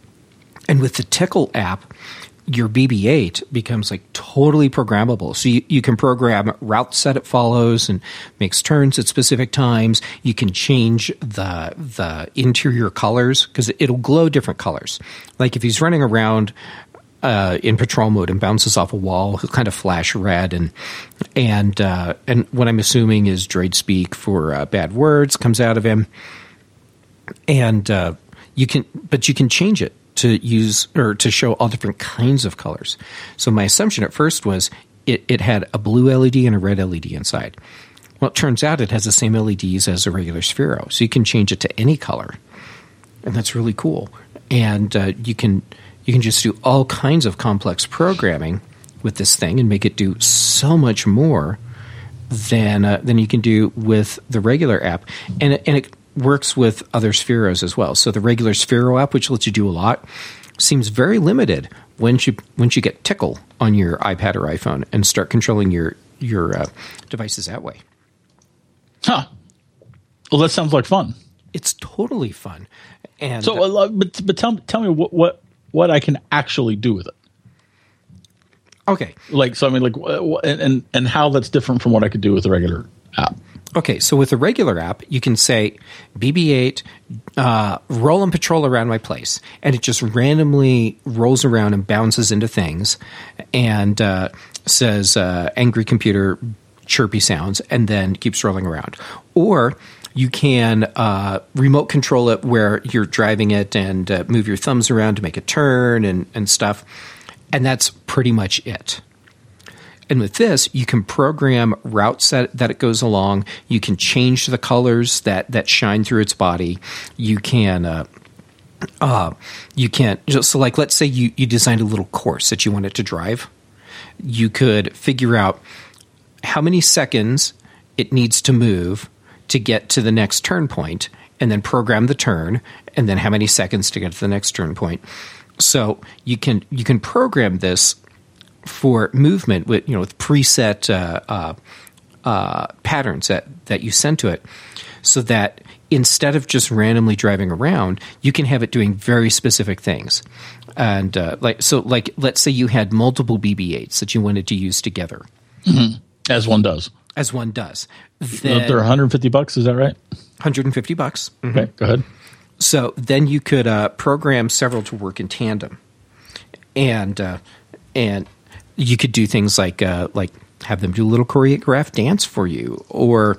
And with the Tickle app, your BB-8 becomes like totally programmable. So you can program routes that it follows and makes turns at specific times. You can change the interior colors because it'll glow different colors. Like if he's running around in patrol mode and bounces off a wall, he'll kind of flash red, and what I'm assuming is droid speak for bad words comes out of him. And you can change it to use or to show all different kinds of colors. So my assumption at first was it had a blue LED and a red LED inside. Well, it turns out it has the same LEDs as a regular Sphero, so you can change it to any color, and that's really cool. And you can just do all kinds of complex programming with this thing and make it do so much more than you can do with the regular app, and it works with other Spheros as well. So the regular Sphero app, which lets you do a lot, seems very limited once you get Tickle on your iPad or iPhone and start controlling your devices that way. Huh. Well, that sounds like fun. It's totally fun. And so, but tell me what I can actually do with it. Okay. Like, so I mean, like, and how that's different from what I could do with the regular app. Okay, so with the regular app, you can say, BB-8, roll and patrol around my place. And it just randomly rolls around and bounces into things and says, angry computer, chirpy sounds, and then keeps rolling around. Or you can remote control it where you're driving it and move your thumbs around to make a turn and stuff. And that's pretty much it. And with this, you can program routes that it goes along. You can change the colors that shine through its body. You can so like, let's say you designed a little course that you wanted to drive. You could figure out how many seconds it needs to move to get to the next turn point, and then program the turn, and then how many seconds to get to the next turn point. So you can program this for movement with preset patterns that you send to it, so that instead of just randomly driving around, you can have it doing very specific things. And let's say you had multiple BB-8s that you wanted to use together, as one does. Then they're $150. Is that right? $150. Mm-hmm. Okay, go ahead. So then you could program several to work in tandem, and you could do things like have them do a little choreographed dance for you, or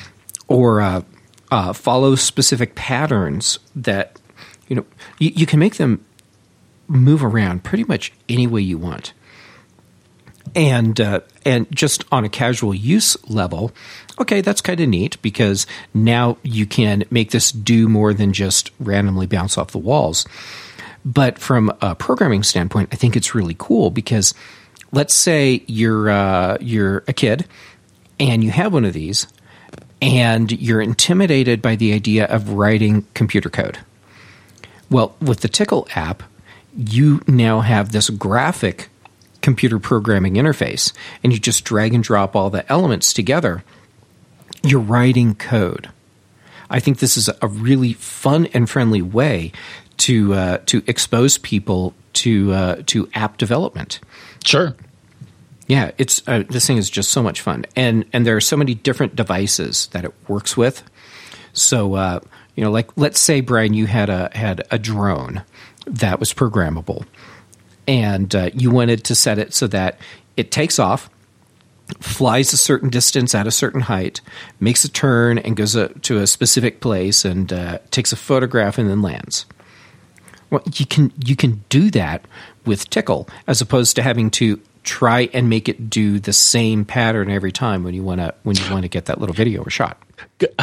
follow specific patterns that you can make them move around pretty much any way you want. And just on a casual use level, okay, that's kind of neat because now you can make this do more than just randomly bounce off the walls. But from a programming standpoint, I think it's really cool because let's say you're a kid and you have one of these and you're intimidated by the idea of writing computer code. Well, with the Tickle app, you now have this graphic computer programming interface, and you just drag and drop all the elements together. You're writing code. I think this is a really fun and friendly way to expose people to app development. Sure. Yeah, it's this thing is just so much fun, and there are so many different devices that it works with. So like let's say, Brian, you had a drone that was programmable, and you wanted to set it so that it takes off, flies a certain distance at a certain height, makes a turn, and goes to a specific place, and takes a photograph, and then lands. Well, you can do that with Tickle, as opposed to having to try and make it do the same pattern every time when you want to get that little video or shot. Could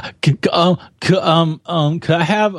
I have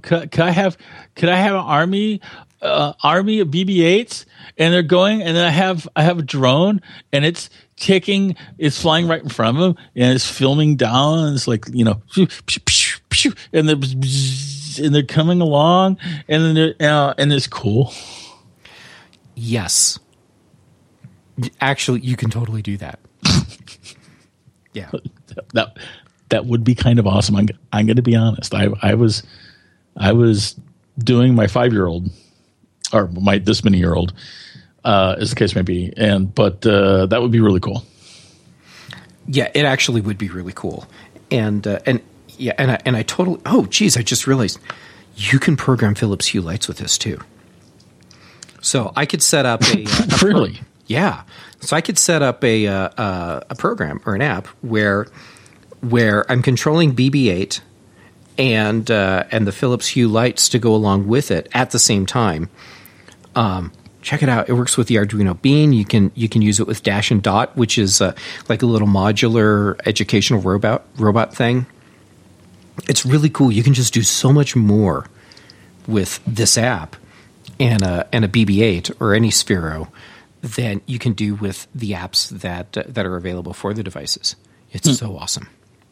an army of BB-8s, and they're going, and then I have a drone, and it's flying right in front of them, and it's filming down, and it's like, and they're coming along, and then and it's cool. Yes, actually, you can totally do that. Yeah, that would be kind of awesome. I'm going to be honest. I was doing my 5-year-old or my this many year old, as the case may be. But that would be really cool. Yeah, it actually would be really cool. And I totally. Oh, geez, I just realized you can program Philips Hue lights with this too. So I could set up a really. Yeah. So I could set up a program or an app where I'm controlling BB-8 and the Philips Hue lights to go along with it at the same time. Check it out. It works with the Arduino Bean. You can use it with Dash and Dot, which is like a little modular educational robot thing. It's really cool. You can just do so much more with this app and a BB-8 or any Sphero than you can do with the apps that are available for the devices. It's so awesome.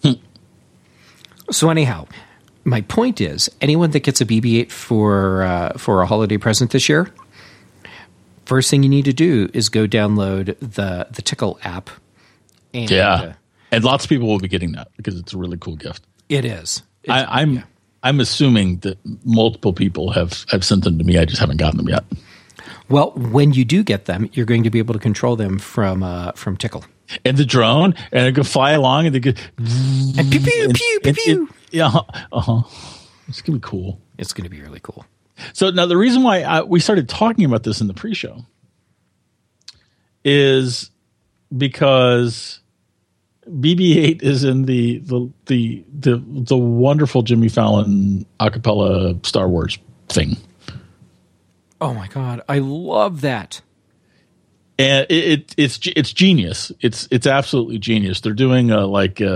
So anyhow, my point is, anyone that gets a BB-8 for a holiday present this year, first thing you need to do is go download the Tickle app. And, and lots of people will be getting that because it's a really cool gift. It is. I'm assuming that multiple people have sent them to me. I just haven't gotten them yet. Well, when you do get them, you're going to be able to control them from Tickle. And the drone, and it could fly along, and they could and pew pew pew pew pew. Yeah, It's gonna be cool. It's gonna be really cool. So now the reason why we started talking about this in the pre-show is because BB-8 is in the wonderful Jimmy Fallon acapella Star Wars thing. Oh my God, I love that. And it's genius. It's absolutely genius. They're doing a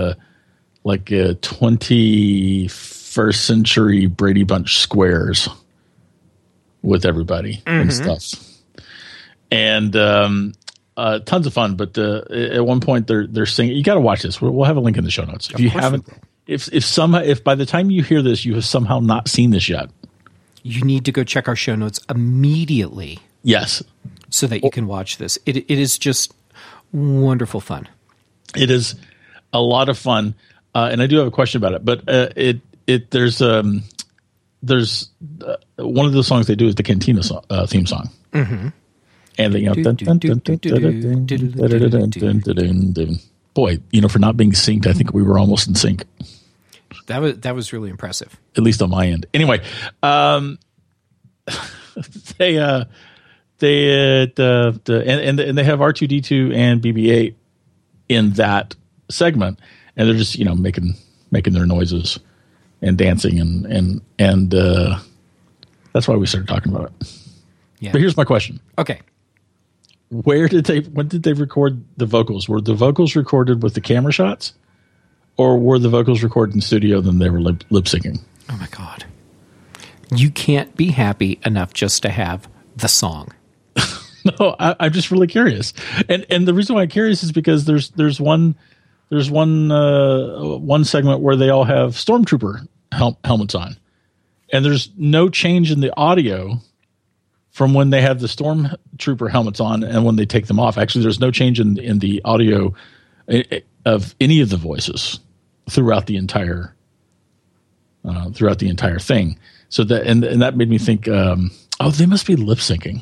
21st century Brady Bunch squares with everybody and stuff, and tons of fun. But at one point they're singing. You got to watch this. We'll have a link in the show notes if you haven't. If by the time you hear this you have somehow not seen this yet, you need to go check our show notes immediately. Yes. So that you can watch this. It is just wonderful fun. It is a lot of fun, and I do have a question about it. But there's one of the songs they do is the Cantina theme song, and they boy, for not being synced, I think we were almost in sync. That was really impressive, at least on my end. Anyway, they have R2D2 and BB-8 in that segment, and they're just making their noises and dancing and that's why we started talking about it. Yeah. But here's my question. Okay. When did they record the vocals? Were the vocals recorded with the camera shots, or were the vocals recorded in studio then they were lip syncing? Oh my God. You can't be happy enough just to have the song. No, I'm just really curious, and the reason why I'm curious is because there's one segment where they all have Stormtrooper helmets on, and there's no change in the audio from when they have the Stormtrooper helmets on and when they take them off. Actually, there's no change in the audio of any of the voices throughout the entire thing. So that and that made me think, they must be lip syncing.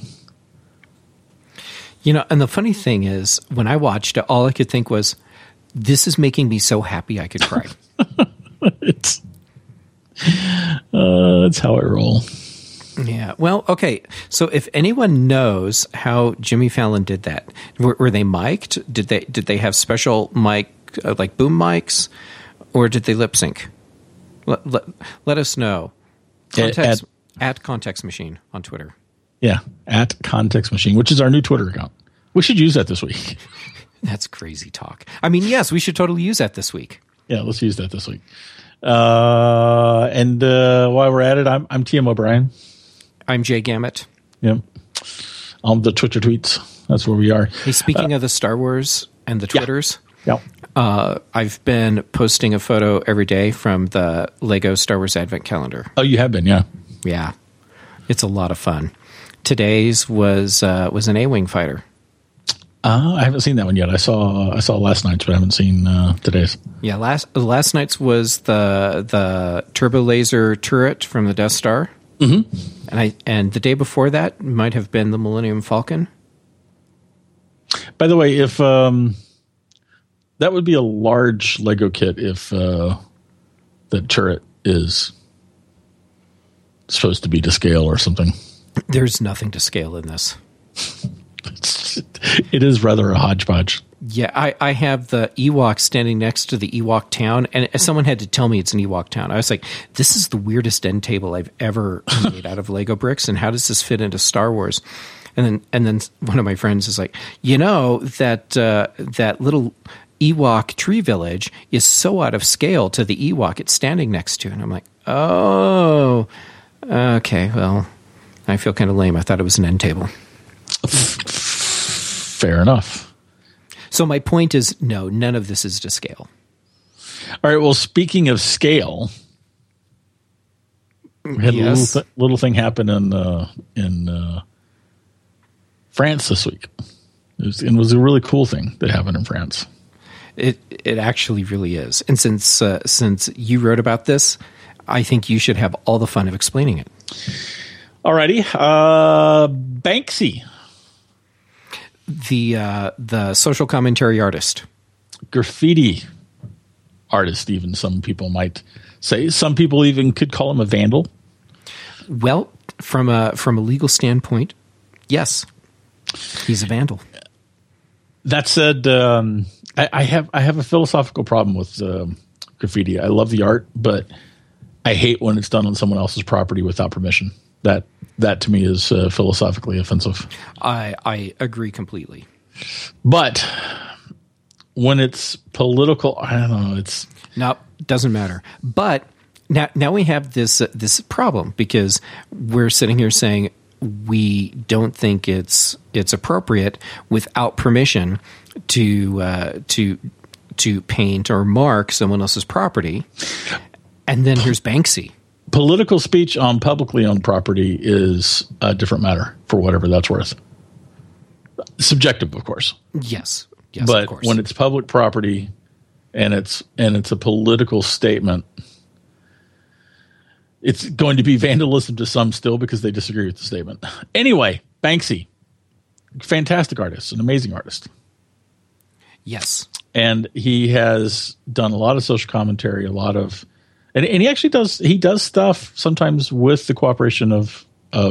And the funny thing is, when I watched it, all I could think was, this is making me so happy I could cry. It's how I roll. Yeah. Well, okay. So if anyone knows how Jimmy Fallon did that, were they mic'd? Did they have special mic, like boom mics, or did they lip sync? Let us know. At Context Machine on Twitter. Yeah, at Context Machine, which is our new Twitter account. We should use that this week. That's crazy talk. I mean, yes, we should totally use that this week. Yeah, let's use that this week. And while we're at it, I'm TM O'Brien. I'm Jay Gamet. Yep. On the Twitter tweets. That's where we are. Hey, speaking of the Star Wars and the Twitters, I've been posting a photo every day from the Lego Star Wars Advent Calendar. Oh, you have been, yeah. Yeah. It's a lot of fun. Today's was an A-Wing fighter. I haven't seen that one yet. I saw last night's, but I haven't seen today's. Yeah, last night's was the turbo laser turret from the Death Star, And the day before that might have been the Millennium Falcon. By the way, if that would be a large Lego kit if the turret is supposed to be to scale or something. There's nothing to scale in this. It is rather a hodgepodge. Yeah, I have the Ewok standing next to the Ewok town, and someone had to tell me it's an Ewok town. I was like, this is the weirdest end table I've ever made out of Lego bricks, and how does this fit into Star Wars? And then one of my friends is like, that little Ewok tree village is so out of scale to the Ewok it's standing next to. And I'm like, oh, okay, well, I feel kind of lame. I thought it was an end table. Fair enough. So my point is, no, none of this is to scale. All right. Well, speaking of scale, we had a little thing happen in France this week. It was a really cool thing that happened in France. It actually really is. And since you wrote about this, I think you should have all the fun of explaining it. Alrighty. Banksy. The social commentary artist. Graffiti artist, even some people might say. Some people even could call him a vandal. Well, from a legal standpoint, yes. He's a vandal. That said, I have a philosophical problem with graffiti. I love the art, but I hate when it's done on someone else's property without permission. That to me is philosophically offensive. I agree completely. But when it's political, I don't know. It's no, doesn't matter. But now we have this problem because we're sitting here saying we don't think it's appropriate without permission to paint or mark someone else's property. And then here's Banksy. Political speech on publicly owned property is a different matter for whatever that's worth. Subjective, of course. Yes, but of course. When it's public property and it's a political statement, it's going to be vandalism to some still because they disagree with the statement. Anyway, Banksy, fantastic artist, an amazing artist. Yes. And he has done a lot of social commentary, and he actually does stuff sometimes with the cooperation of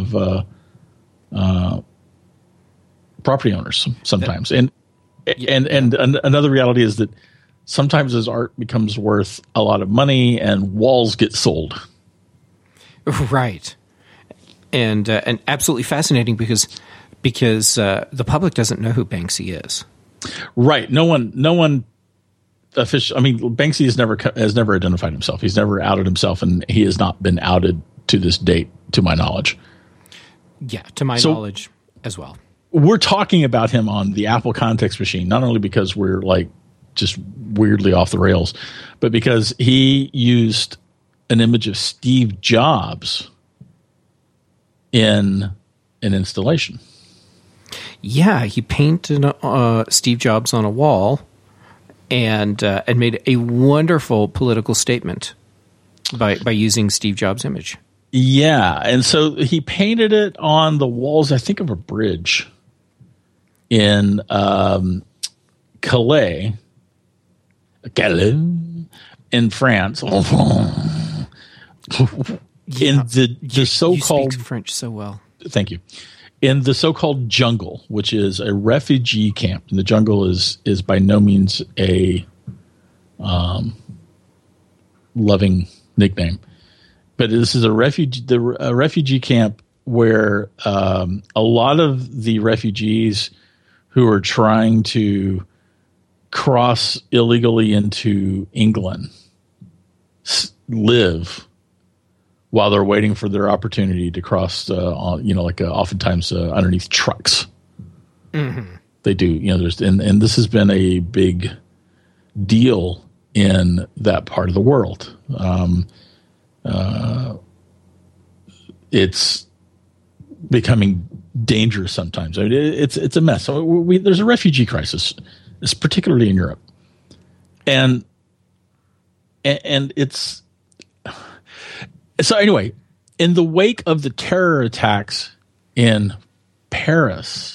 property owners sometimes. And another reality is that sometimes his art becomes worth a lot of money and walls get sold. Right. And absolutely fascinating because the public doesn't know who Banksy is. Right. No one official. I mean, Banksy has never identified himself. He's never outed himself, and he has not been outed to this date, to my knowledge. Yeah, to my knowledge as well. We're talking about him on the Apple Context Machine, not only because we're like just weirdly off the rails, but because he used an image of Steve Jobs in an installation. Yeah, he painted Steve Jobs on a wall. And made a wonderful political statement by using Steve Jobs' image. Yeah, and so he painted it on the walls, I think, of a bridge in Calais, in France. In the so-called, you speak French so well. Thank you. In the so-called jungle, which is a refugee camp, and the jungle is by no means a loving nickname, but this is a refugee camp where a lot of the refugees who are trying to cross illegally into England live while they're waiting for their opportunity to cross, oftentimes underneath trucks. Mm-hmm. They do, and this has been a big deal in that part of the world. It's becoming dangerous sometimes. I mean, it's a mess. So there's a refugee crisis, particularly in Europe, and it's. So anyway, in the wake of the terror attacks in Paris,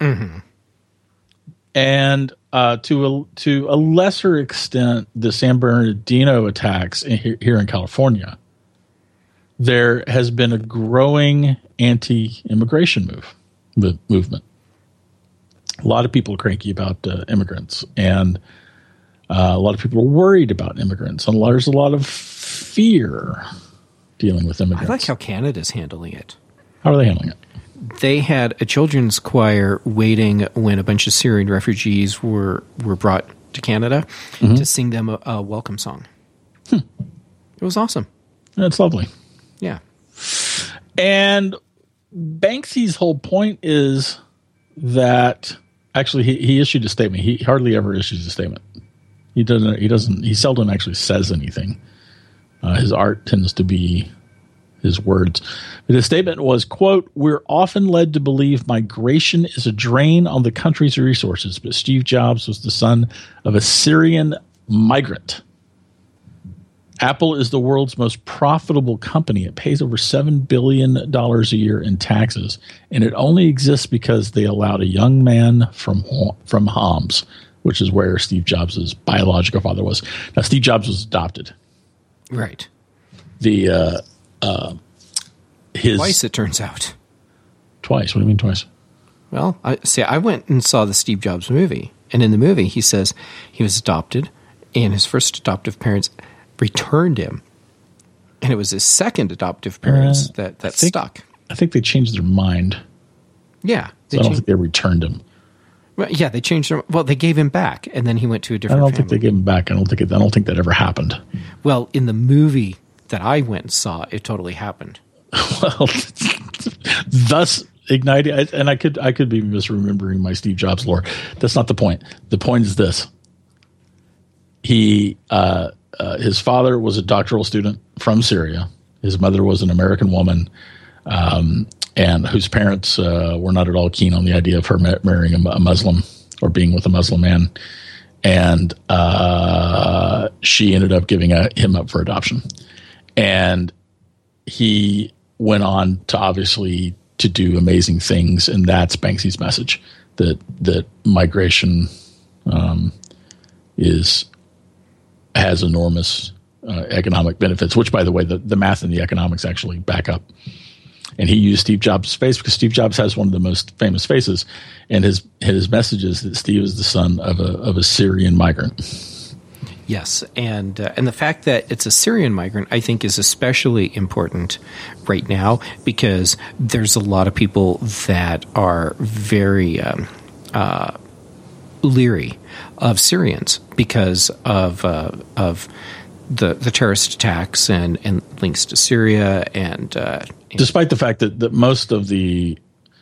and to a lesser extent, the San Bernardino attacks here in California, there has been a growing anti-immigration movement. A lot of people are cranky about immigrants, and a lot of people are worried about immigrants, and there's a lot of fear dealing with immigrants. I like how Canada's handling it. How are they handling it? They had a children's choir waiting when a bunch of Syrian refugees were brought to Canada to sing them a welcome song. It was awesome. That's lovely. Yeah. And Banksy's whole point is that actually he issued a statement. He hardly ever issues a statement. He seldom actually says anything. His art tends to be his words. But his statement was, quote, "We're often led to believe migration is a drain on the country's resources, but Steve Jobs was the son of a Syrian migrant. Apple is the world's most profitable company. It pays over $7 billion a year in taxes, and it only exists because they allowed a young man from Homs," which is where Steve Jobs' biological father was. Now, Steve Jobs was adopted. Right. Twice, it turns out. Twice? What do you mean twice? Well, I went and saw the Steve Jobs movie, and in the movie he says he was adopted, and his first adoptive parents returned him, and it was his second adoptive parents that stuck. I think they changed their mind. Yeah. I don't think they returned him. Well, yeah, they changed him. Well, they gave him back, and then he went to a different family. I don't think they gave him back. I don't think that ever happened. Well, in the movie that I went and saw, it totally happened. Well, thus igniting, and I could be misremembering my Steve Jobs lore. That's not the point. The point is this: his father was a doctoral student from Syria. His mother was an American woman, and whose parents were not at all keen on the idea of her marrying a Muslim or being with a Muslim man. And she ended up giving him up for adoption. And he went on to obviously to do amazing things, and that's Banksy's message, that migration has enormous economic benefits, which, by the way, the math and the economics actually back up. And he used Steve Jobs' face because Steve Jobs has one of the most famous faces, and his message is that Steve is the son of a Syrian migrant. Yes, and the fact that it's a Syrian migrant, I think, is especially important right now because there's a lot of people that are very leery of Syrians because of the terrorist attacks and links to Syria and despite the fact that most of the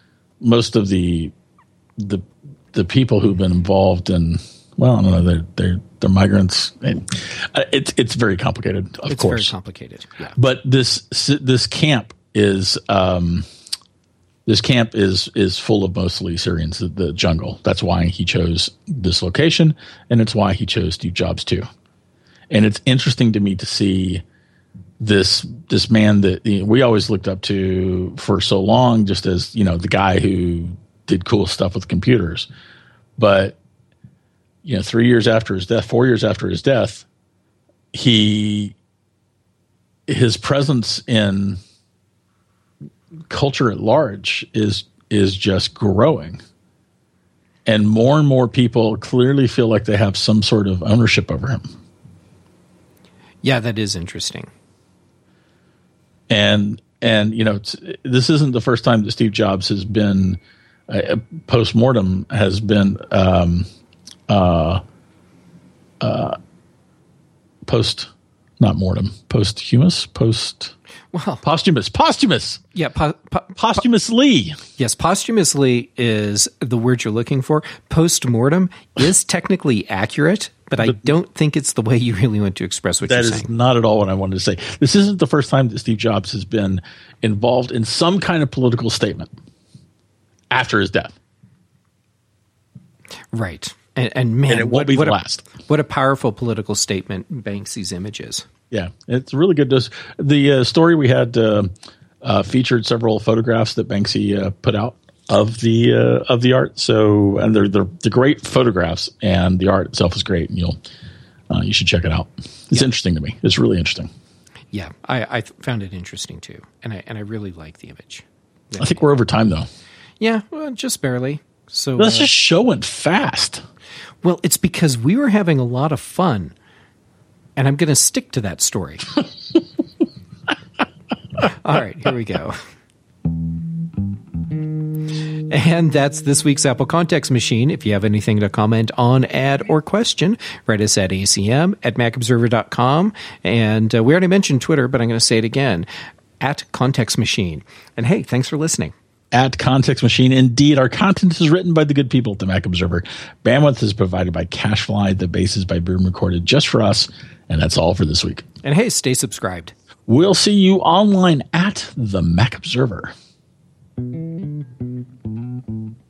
people who've been involved in, well, I don't know, they're migrants. It's very complicated, of course. It's very complicated. Yeah. But this camp is full of mostly Syrians. The jungle. That's why he chose this location, and it's why he chose Steve Jobs too. And it's interesting to me to see this man that we always looked up to for so long, just as the guy who did cool stuff with computers, but 4 years after his death, his presence in culture at large is just growing, and more people clearly feel like they have some sort of ownership over him. Yeah, that is interesting. And this isn't the first time that Steve Jobs has been post-mortem has been posthumous. Yeah, posthumously. Yes, posthumously is the word you're looking for. Post-mortem is technically accurate, but I don't think it's the way you really want to express what you're saying. That is not at all what I wanted to say. This isn't the first time that Steve Jobs has been involved in some kind of political statement after his death. Right. And man, and it won't be the last. What a powerful political statement Banksy's image is. Yeah, it's really good. The story we had featured several photographs that Banksy put out of the art. So, and they're great photographs, and the art itself is great. And you should check it out. It's interesting to me. It's really interesting. Yeah, I found it interesting too, and I really like the image. I think we're over time though. Yeah, well, just barely. So this just show went fast. Well, it's because we were having a lot of fun, and I'm going to stick to that story. All right, here we go. And that's this week's Apple Context Machine. If you have anything to comment on, add, or question, write us at acm@macobserver.com. And we already mentioned Twitter, but I'm going to say it again, @Context Machine. And hey, thanks for listening. @Context Machine. Indeed, our content is written by the good people at the Mac Observer. Bandwidth is provided by CacheFly. The bass is by Boom recorded just for us. And that's all for this week. And hey, stay subscribed. We'll see you online at the Mac Observer.